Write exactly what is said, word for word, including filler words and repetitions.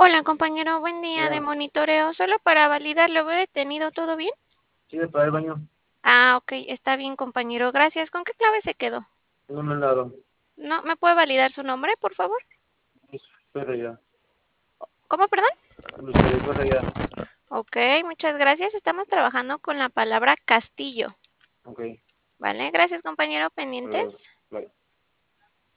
Hola, compañero, buen día de Mira, monitoreo. Solo para validar, ¿lo veo detenido? ¿Todo bien? sí, para el baño. Ah, ok, está bien, compañero. Gracias. ¿Con qué clave se quedó? No me han dado. ¿No me puede validar su nombre, por favor? Luis Ferreira. ¿Cómo, perdón? Luis Ferreira. Ok, muchas gracias. Estamos trabajando con la palabra castillo. Ok. ¿Vale? Gracias, compañero. Pero, Pendientes. bye.